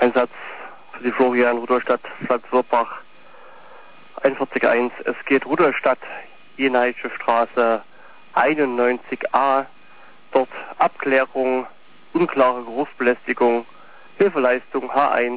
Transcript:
Einsatz für die Florian Rudolstadt Salzwirtbach 41.1. Es geht Rudolstadt, Jenaische Straße 91a. Dort Abklärung, unklare Geruchsbelästigung, Hilfeleistung H1